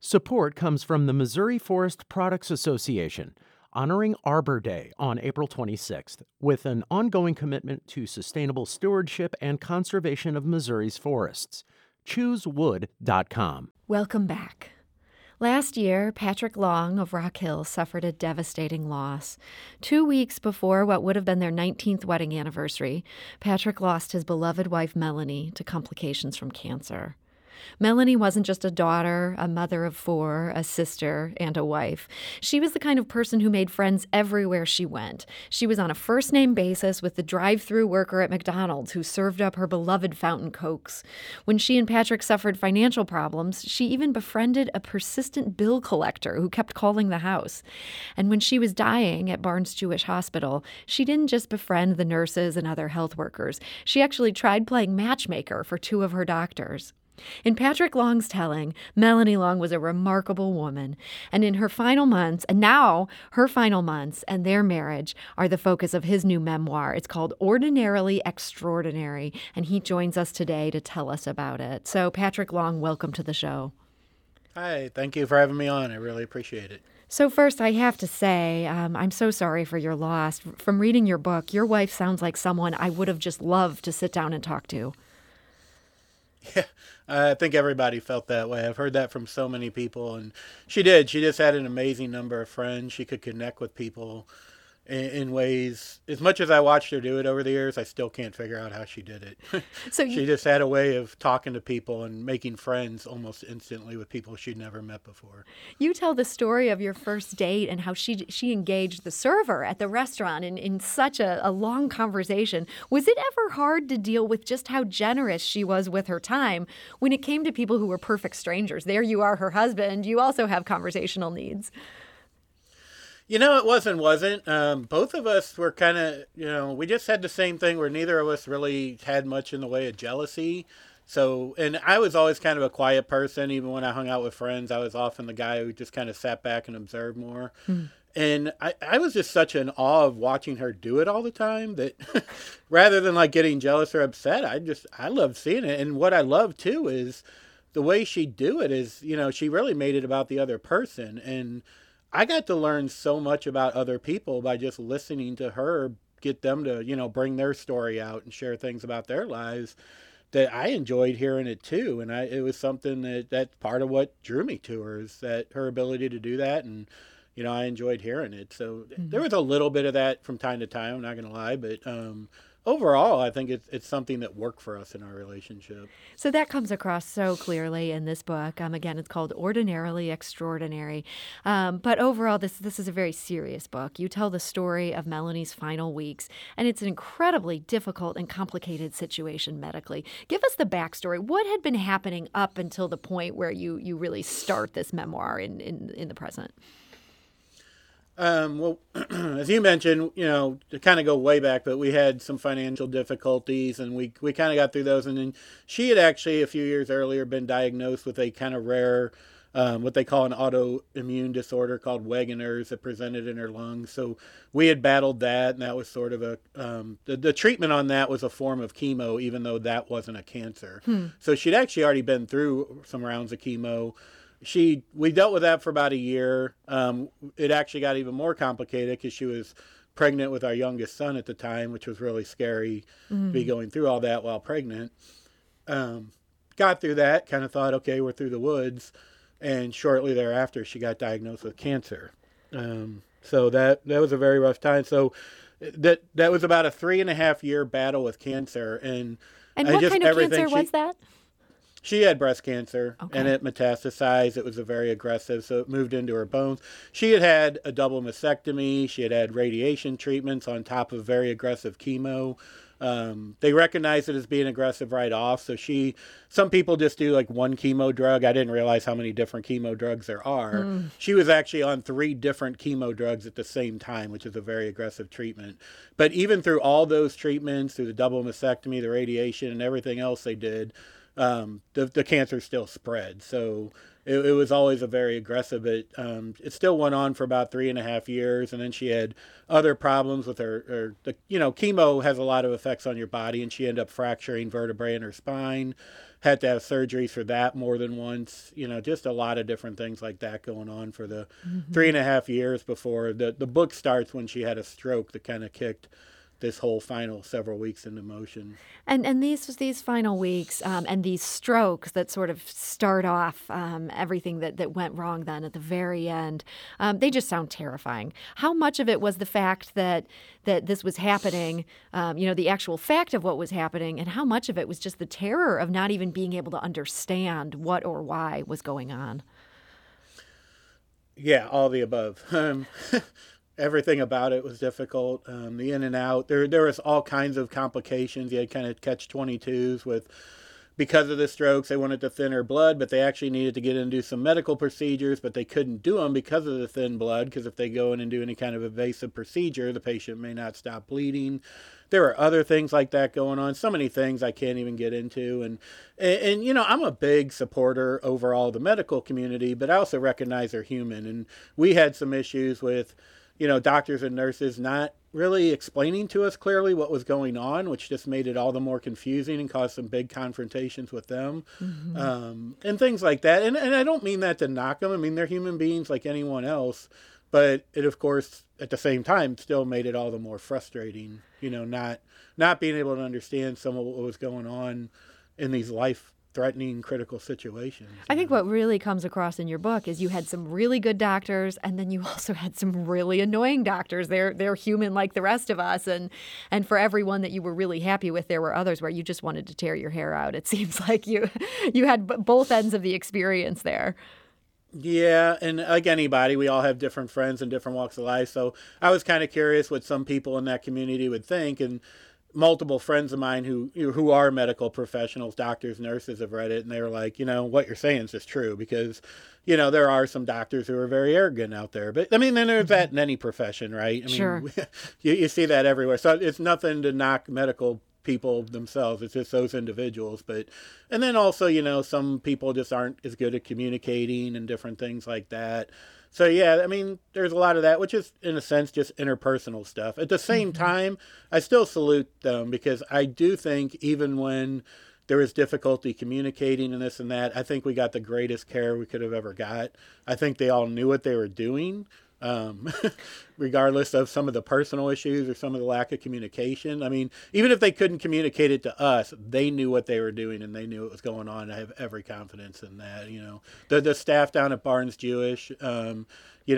Support comes from the Missouri Forest Products Association, honoring Arbor Day on April 26th, with an ongoing commitment to sustainable stewardship and conservation of Missouri's forests. ChooseWood.com. Welcome back. Last year, Patrick Long of Rock Hill suffered a devastating loss. 2 weeks before what would have been their 19th wedding anniversary, Patrick lost his beloved wife Melanie to complications from cancer. Melanie wasn't just a daughter, a mother of 4, a sister, and a wife. She was the kind of person who made friends everywhere she went. She was on a first-name basis with the drive-through worker at McDonald's who served up her beloved fountain Cokes. When she and Patrick suffered financial problems, she even befriended a persistent bill collector who kept calling the house. And when she was dying at Barnes Jewish Hospital, she didn't just befriend the nurses and other health workers. She actually tried playing matchmaker for 2 of her doctors. In Patrick Long's telling, Melanie Long was a remarkable woman, and in her final months, and now her final months and their marriage are the focus of his new memoir. It's called Ordinarily Extraordinary, and he joins us today to tell us about it. So, Patrick Long, welcome to the show. Hi, thank you for having me on. I really appreciate it. So first, I have to say, I'm so sorry for your loss. From reading your book, your wife sounds like someone I would have just loved to sit down and talk to. Yeah, I think everybody felt that way. I've heard that from so many people, and she did. She just had an amazing number of friends. She could connect with people in ways, as much as I watched her do it over the years, I still can't figure out how she did it. She just had a way of talking to people and making friends almost instantly with people she'd never met before. You tell the story of your first date and how she engaged the server at the restaurant in such a long conversation. Was it ever hard to deal with just how generous she was with her time when it came to people who were perfect strangers? There you are, her husband. You also have conversational needs. You know, it wasn't. Both of us were kind of, we just had the same thing where neither of us really had much in the way of jealousy. So, and I was always kind of a quiet person. Even when I hung out with friends, I was often the guy who just kind of sat back and observed more. And I was just such in awe of watching her do it all the time that rather than like getting jealous or upset, I loved seeing it. And what I love too is the way she'd do it is, she really made it about the other person. And I got to learn so much about other people by just listening to her, get them to, bring their story out and share things about their lives, that I enjoyed hearing it too. And it was something that's part of what drew me to her, is that her ability to do that. And, I enjoyed hearing it. So there was a little bit of that from time to time, I'm not going to lie, but overall, I think it's something that worked for us in our relationship. So that comes across so clearly in this book. Again, it's called Ordinarily Extraordinary. But overall, this is a very serious book. You tell the story of Melanie's final weeks, and it's an incredibly difficult and complicated situation medically. Give us the backstory. What had been happening up until the point where you really start this memoir in the present? Well, as you mentioned, to kind of go way back, but we had some financial difficulties, and we kind of got through those. And then she had actually a few years earlier been diagnosed with a kind of rare, what they call an autoimmune disorder called Wegener's that presented in her lungs. So we had battled that, and that was sort of the treatment on that was a form of chemo, even though that wasn't a cancer. So she'd actually already been through some rounds of chemo. We dealt with that for about a year. It actually got even more complicated because she was pregnant with our youngest son at the time, which was really scary to be going through all that while pregnant. Got through that, kind of thought, okay, we're through the woods. And shortly thereafter, she got diagnosed with cancer. So that was a very rough time. So that was about a 3.5-year battle with cancer. And what kind of cancer was that? She had breast cancer, okay. And it metastasized. It was very aggressive, so it moved into her bones. She had a double mastectomy. She had radiation treatments on top of very aggressive chemo. They recognized it as being aggressive right off. So some people just do like one chemo drug. I didn't realize how many different chemo drugs there are. She was actually on 3 different chemo drugs at the same time, which is a very aggressive treatment. But even through all those treatments, through the double mastectomy, the radiation, and everything else they did, the cancer still spread. So it was always a very aggressive, but it still went on for about 3.5 years. And then she had other problems with chemo has a lot of effects on your body, and she ended up fracturing vertebrae in her spine, had to have surgeries for that more than once, just a lot of different things like that going on for the 3.5 years before the book starts, when she had a stroke that kind of kicked this whole final several weeks into motion. And these final weeks and these strokes that sort of start off everything that went wrong then at the very end, they just sound terrifying. How much of it was the fact that this was happening, the actual fact of what was happening, and how much of it was just the terror of not even being able to understand what or why was going on? Yeah, all the above. Everything about it was difficult. The in and out, there was all kinds of complications. You had kind of catch-22s with, because of the strokes, they wanted to thin her blood, but they actually needed to get in and do some medical procedures, but they couldn't do them because of the thin blood, because if they go in and do any kind of invasive procedure, the patient may not stop bleeding. There were other things like that going on. So many things I can't even get into. And I'm a big supporter overall of the medical community, but I also recognize they're human. And we had some issues with doctors and nurses not really explaining to us clearly what was going on, which just made it all the more confusing and caused some big confrontations with them, and things like that. And I don't mean that to knock them. I mean, they're human beings like anyone else, but it, of course, at the same time, still made it all the more frustrating, not being able to understand some of what was going on in these life-threatening, critical situations. I think what really comes across in your book is you had some really good doctors, and then you also had some really annoying doctors. They're human like the rest of us, and for everyone that you were really happy with, there were others where you just wanted to tear your hair out. It seems like you had both ends of the experience there. Yeah, and like anybody, we all have different friends in different walks of life. So I was kind of curious what some people in that community would think, and multiple friends of mine who are medical professionals, doctors, nurses, have read it, and they were like, what you're saying is just true, because, there are some doctors who are very arrogant out there. But, I mean, then there's that in any profession, right? I mean, sure. You see that everywhere. So it's nothing to knock medical people themselves. It's just those individuals. And then also, some people just aren't as good at communicating and different things like that. So, yeah, I mean, there's a lot of that, which is, in a sense, just interpersonal stuff. At the same time, I still salute them, because I do think even when there was difficulty communicating and this and that, I think we got the greatest care we could have ever got. I think they all knew what they were doing, regardless of some of the personal issues or some of the lack of communication. I mean, even if they couldn't communicate it to us, they knew what they were doing and they knew what was going on. I have every confidence in that. The staff down at Barnes Jewish, and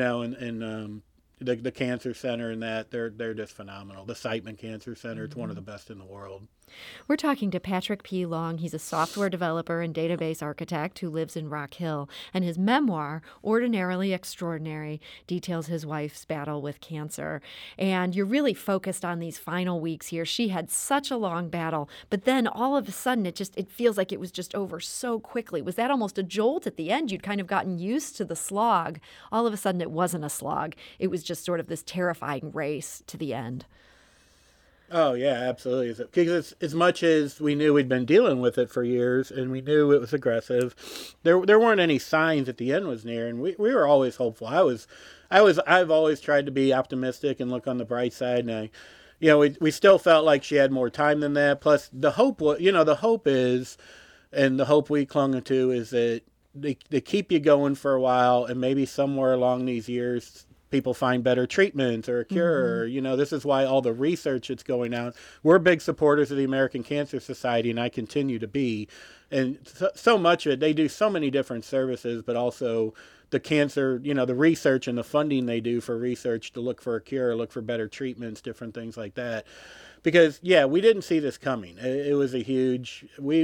the cancer center and that, they're just phenomenal. The Siteman Cancer Center, it's one of the best in the world. We're talking to Patrick P. Long. He's a software developer and database architect who lives in Rock Hill, and his memoir, Ordinarily Extraordinary, details his wife's battle with cancer. And you're really focused on these final weeks here. She had such a long battle, but then all of a sudden it feels like it was just over so quickly. Was that almost a jolt at the end? You'd kind of gotten used to the slog. All of a sudden it wasn't a slog. It was just sort of this terrifying race to the end. Oh, yeah, absolutely. Because as much as we knew we'd been dealing with it for years and we knew it was aggressive, there weren't any signs that the end was near, and we were always hopeful. I've always tried to be optimistic and look on the bright side, and we still felt like she had more time than that. Plus, the hope and the hope we clung to is that they keep you going for a while, and maybe somewhere along these years, people find better treatments or a cure. This is why all the research that's going out. We're big supporters of the American Cancer Society, and I continue to be. And so much of it, they do so many different services, but also the cancer, the research and the funding they do for research to look for a cure, look for better treatments, different things like that. Because, yeah, we didn't see this coming. It was a huge,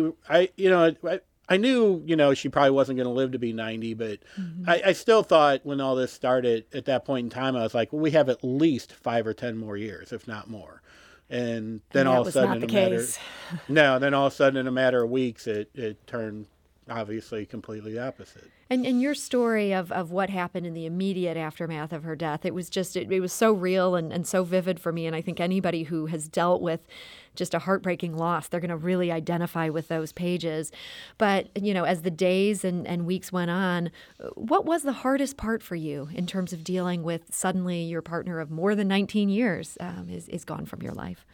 I knew, she probably wasn't going to live to be 90, but I still thought when all this started at that point in time, I was like, well, we have at least 5 or 10 more years, if not more. And then all of a sudden, then all of a sudden in a matter of weeks, it turned obviously completely opposite. And your story of what happened in the immediate aftermath of her death, it was just, it was so real and so vivid for me. And I think anybody who has dealt with just a heartbreaking loss, they're going to really identify with those pages. But, as the days and weeks went on, what was the hardest part for you in terms of dealing with suddenly your partner of more than 19 years is gone from your life?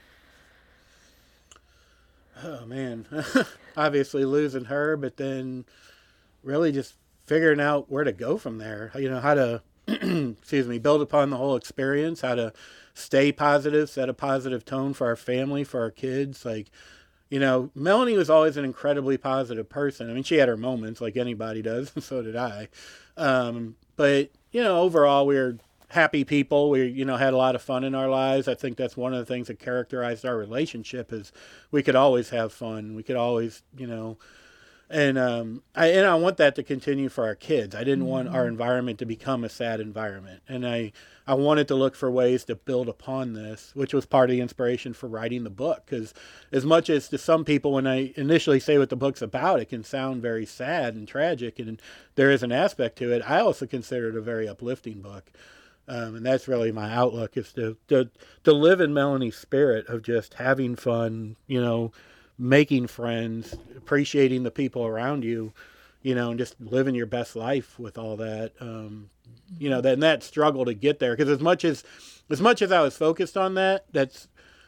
Oh, man. Obviously losing her, but then really just figuring out where to go from there. How to, build upon the whole experience, how to stay positive, set a positive tone for our family, for our kids. Melanie was always an incredibly positive person. I mean, she had her moments like anybody does, and so did I. But overall, we were happy people. We, had a lot of fun in our lives. I think that's one of the things that characterized our relationship is we could always have fun. We could always, and I want that to continue for our kids. I didn't want our environment to become a sad environment. And I wanted to look for ways to build upon this, which was part of the inspiration for writing the book. Because as much as to some people, when I initially say what the book's about, it can sound very sad and tragic, and there is an aspect to it, I also consider it a very uplifting book. And that's really my outlook, is to live in Melanie's spirit of just having fun, making friends, appreciating the people around you, and just living your best life with all that. That struggle to get there, because as much as I was focused on that's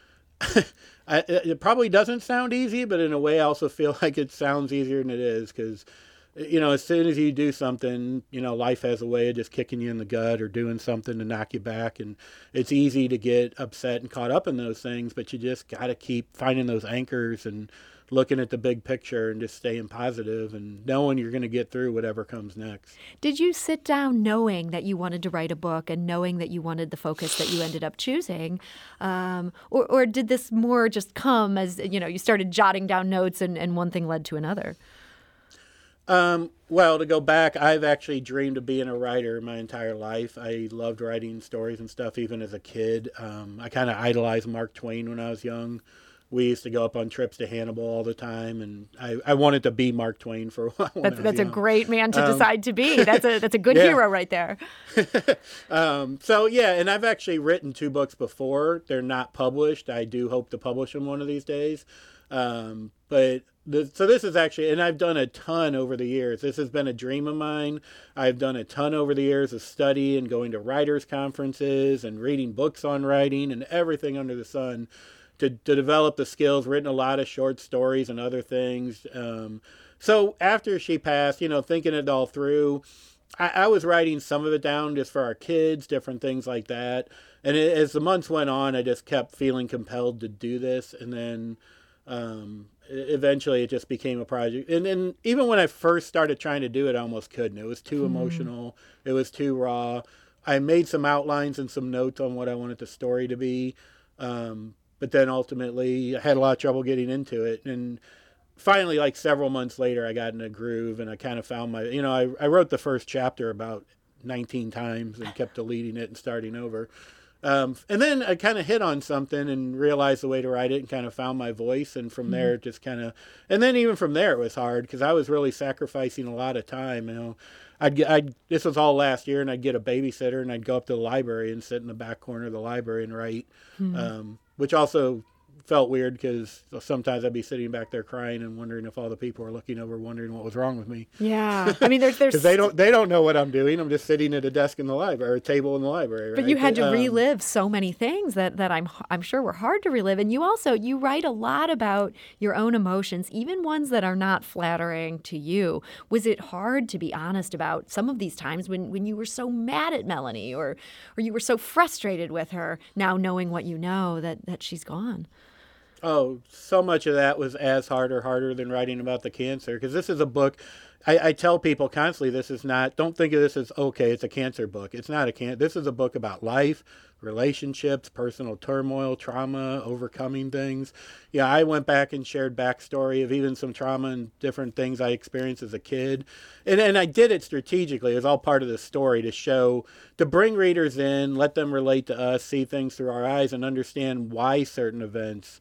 it probably doesn't sound easy, but in a way I also feel like it sounds easier than it is, because as soon as you do something, life has a way of just kicking you in the gut or doing something to knock you back. And it's easy to get upset and caught up in those things, but you just got to keep finding those anchors and looking at the big picture and just staying positive and knowing you're going to get through whatever comes next. Did you sit down knowing that you wanted to write a book and knowing that you wanted the focus that you ended up choosing? Or did this more just come as, you started jotting down notes and one thing led to another? Well, to go back, I've actually dreamed of being a writer my entire life. I loved writing stories and stuff even as a kid. I kind of idolized Mark Twain when I was young. We used to go up on trips to Hannibal all the time, and I wanted to be Mark Twain for a while. That's a great man to decide to be. That's a good hero right there. And I've actually written 2 books before. They're not published. I do hope to publish them one of these days. So this is actually, and I've done a ton over the years. This has been a dream of mine. I've done a ton over the years of study and going to writers' conferences and reading books on writing and everything under the sun to develop the skills, written a lot of short stories and other things. So after she passed, thinking it all through, I was writing some of it down just for our kids, different things like that. And as the months went on, I just kept feeling compelled to do this. And then eventually it just became a project. And then even when I first started trying to do it, I almost couldn't. It was too emotional. It was too raw. I made some outlines and some notes on what I wanted the story to be. But then ultimately I had a lot of trouble getting into it. And finally, like several months later, I got in a groove and I kind of found my, I wrote the first chapter about 19 times and kept deleting it and starting over. And then I kind of hit on something and realized the way to write it and kind of found my voice. And from there, it just kind of, and then even from there, it was hard because I was really sacrificing a lot of time. This was all last year, and I'd get a babysitter and I'd go up to the library and sit in the back corner of the library and write, which also felt weird because sometimes I'd be sitting back there crying and wondering if all the people were looking over, wondering what was wrong with me. Yeah, I mean, there's because they don't know what I'm doing. I'm just sitting at a desk in the library, or a table in the library. Right? But you had to relive so many things that I'm sure were hard to relive. And you write a lot about your own emotions, even ones that are not flattering to you. Was it hard to be honest about some of these times when you were so mad at Melanie, or you were so frustrated with her, now knowing what you know that she's gone? Oh, so much of that was as hard or harder than writing about the cancer. Because this is a book, I tell people constantly, this is not, don't think of this as, okay, it's a cancer book. It's not a cancer. This is a book about life, relationships, personal turmoil, trauma, overcoming things. Yeah, I went back and shared backstory of even some trauma and different things I experienced as a kid. And I did it strategically. It was all part of the story to bring readers in, let them relate to us, see things through our eyes, and understand why certain events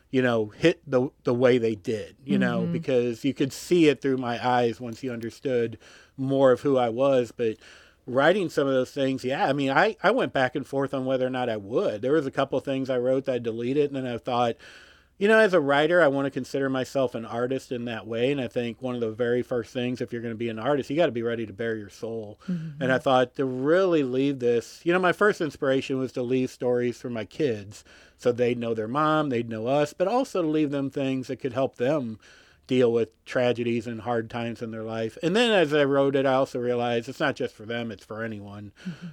hit the way they did, because you could see it through my eyes once you understood more of who I was. But writing some of those things, I mean, I went back and forth on whether or not I would. There was a couple of things I wrote that I deleted, and then I thought, as a writer, I want to consider myself an artist in that way. And I think one of the very first things, if you're going to be an artist, you got to be ready to bare your soul. And I thought to really leave this, my first inspiration was to leave stories for my kids so they'd know their mom, they'd know us, but also to leave them things that could help them deal with tragedies and hard times in their life. And then as I wrote it, I also realized it's not just for them, it's for anyone,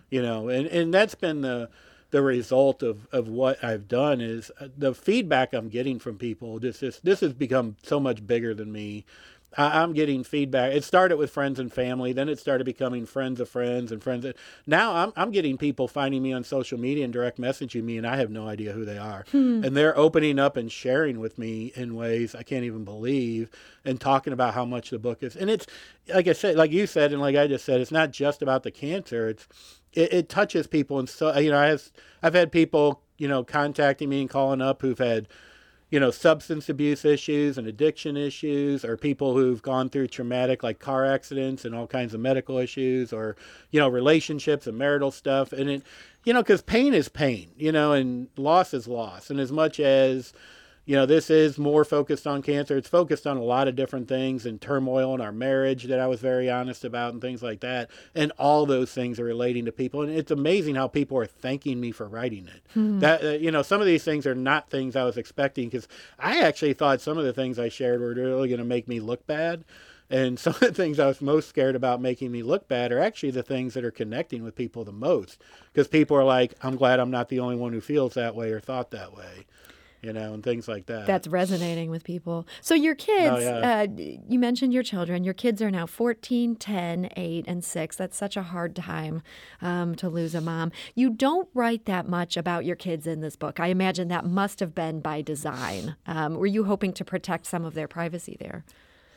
and that's been the result of what I've done. Is the feedback I'm getting from people. This has become so much bigger than me. I'm getting feedback. It started with friends and family, then it started becoming friends of friends and friends. Now I'm getting people finding me on social media and direct messaging me, and I have no idea who they are. And they're opening up and sharing with me in ways I can't even believe, and talking about how much the book is. And it's, like I said, like you said, and like I just said, it's not just about the cancer. It touches people. And so, I've had people, contacting me and calling up who've had, substance abuse issues and addiction issues, or people who've gone through traumatic, like car accidents and all kinds of medical issues, or, relationships and marital stuff. And it, because pain is pain, and loss is loss. And as much as, this is more focused on cancer, it's focused on a lot of different things, and turmoil in our marriage that I was very honest about and things like that. And all those things are relating to people. And it's amazing how people are thanking me for writing it. That, some of these things are not things I was expecting, because I actually thought some of the things I shared were really going to make me look bad. And some of the things I was most scared about making me look bad are actually the things that are connecting with people the most. Because people are like, I'm glad I'm not the only one who feels that way or thought that way. And things like that. That's resonating with people. So your kids, you mentioned your children. Your kids are now 14, 10, 8, and 6. That's such a hard time to lose a mom. You don't write that much about your kids in this book. I imagine that must have been by design. Were you hoping to protect some of their privacy there?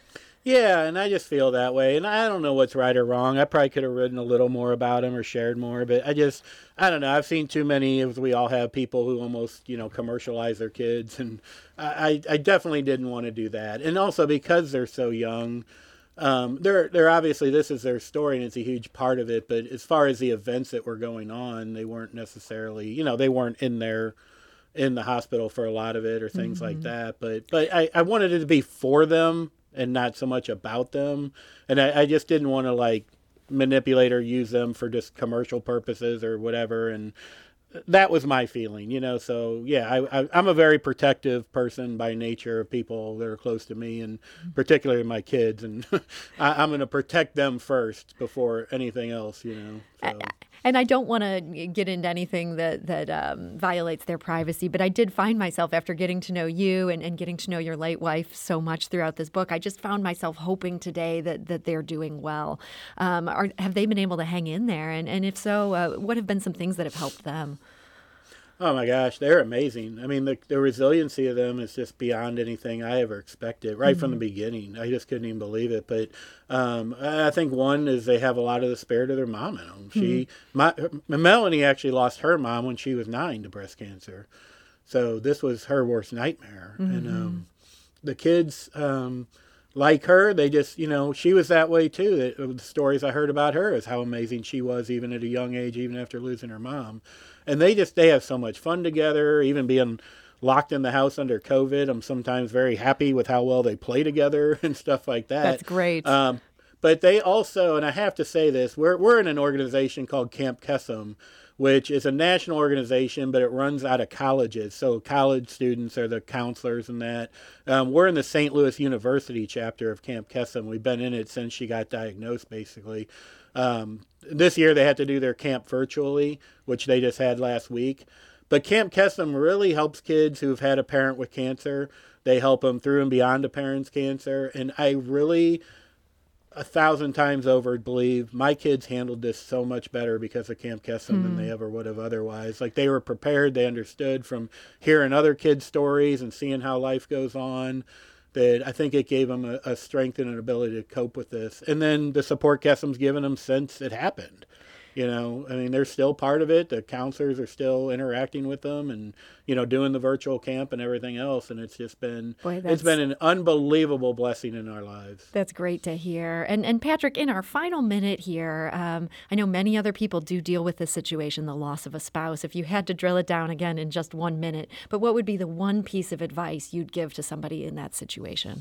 Yeah, and I just feel that way. And I don't know what's right or wrong. I probably could have written a little more about him or shared more, but I don't know. I've seen too many, as we all have, people who almost, commercialize their kids. And I definitely didn't want to do that. And also because they're so young, they're obviously, this is their story and it's a huge part of it. But as far as the events that were going on, they weren't necessarily, they weren't in the hospital for a lot of it or things like that. But I wanted it to be for them and not so much about them. And I just didn't want to manipulate or use them for just commercial purposes or whatever. And that was my feeling, so I'm a very protective person by nature of people that are close to me, and particularly my kids. And I'm going to protect them first before anything else, so. And I don't want to get into anything that violates their privacy, but I did find myself, after getting to know you and getting to know your late wife so much throughout this book, I just found myself hoping today that they're doing well. Have they been able to hang in there? And if so, what have been some things that have helped them? Oh my gosh, they're amazing. I mean, the resiliency of them is just beyond anything I ever expected right from the beginning. I just couldn't even believe it. But I think one is they have a lot of the spirit of their mom in them. Melanie actually lost her mom when she was 9 to breast cancer. So this was her worst nightmare. And the kids, like her, they just, she was that way too. The stories I heard about her is how amazing she was even at a young age, even after losing her mom. And they have so much fun together, even being locked in the house under COVID. I'm sometimes very happy with how well they play together and stuff like that. That's great. But they also, and I have to say this, we're in an organization called Camp Kesem, which is a national organization, but it runs out of colleges. So college students are the counselors and that. We're in the St. Louis University chapter of Camp Kesem. We've been in it since she got diagnosed, basically. This year they had to do their camp virtually, which they just had last week. But Camp Kesem really helps kids who've had a parent with cancer. They help them through and beyond a parent's cancer. And I really, 1,000 times over, believe my kids handled this so much better because of Camp Kesem than they ever would have otherwise. They were prepared. They understood from hearing other kids' stories and seeing how life goes on. That I think it gave them a strength and an ability to cope with this. And then the support Kesem's given them since it happened. I mean, they're still part of it. The counselors are still interacting with them and, doing the virtual camp and everything else. And it's just been, it's been an unbelievable blessing in our lives. That's great to hear. And Patrick, in our final minute here, I know many other people do deal with this situation, the loss of a spouse. If you had to drill it down again in just 1 minute, but what would be the one piece of advice you'd give to somebody in that situation?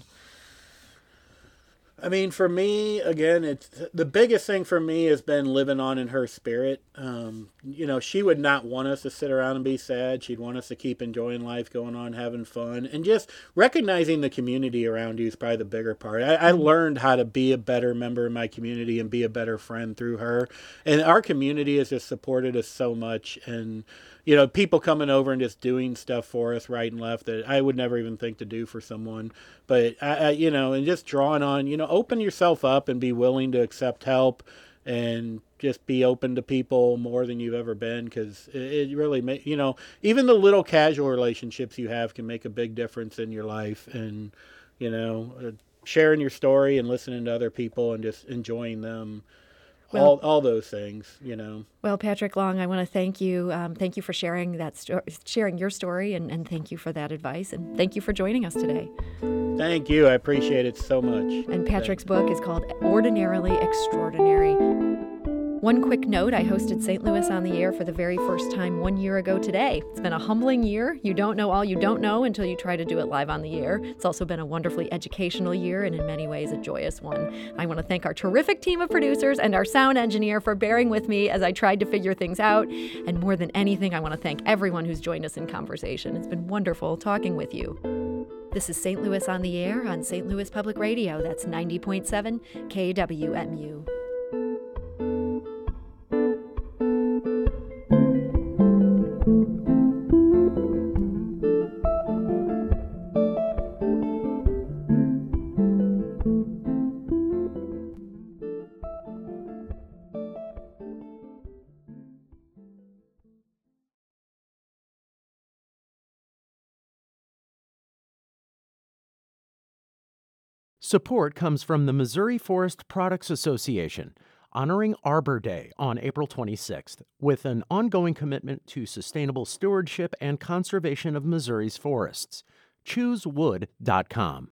I mean, for me, again, it's the biggest thing for me has been living on in her spirit. She would not want us to sit around and be sad. She'd want us to keep enjoying life, going on, having fun, and just recognizing the community around you is probably the bigger part. I learned how to be a better member of my community and be a better friend through her. And our community has just supported us so much. And people coming over and just doing stuff for us right and left that I would never even think to do for someone. But, and just drawing on, open yourself up and be willing to accept help and just be open to people more than you've ever been, because it really even the little casual relationships you have can make a big difference in your life. And, sharing your story and listening to other people and just enjoying them. Well, all those things, Well, Patrick Long, I want to thank you. Thank you for sharing sharing your story, and thank you for that advice. And thank you for joining us today. Thank you. I appreciate it so much. And Patrick's book is called Ordinarily Extraordinary. One quick note, I hosted St. Louis on the Air for the very first time 1 year ago today. It's been a humbling year. You don't know all you don't know until you try to do it live on the air. It's also been a wonderfully educational year and in many ways a joyous one. I want to thank our terrific team of producers and our sound engineer for bearing with me as I tried to figure things out. And more than anything, I want to thank everyone who's joined us in conversation. It's been wonderful talking with you. This is St. Louis on the Air on St. Louis Public Radio. That's 90.7 KWMU. Support comes from the Missouri Forest Products Association, honoring Arbor Day on April 26th, with an ongoing commitment to sustainable stewardship and conservation of Missouri's forests. ChooseWood.com.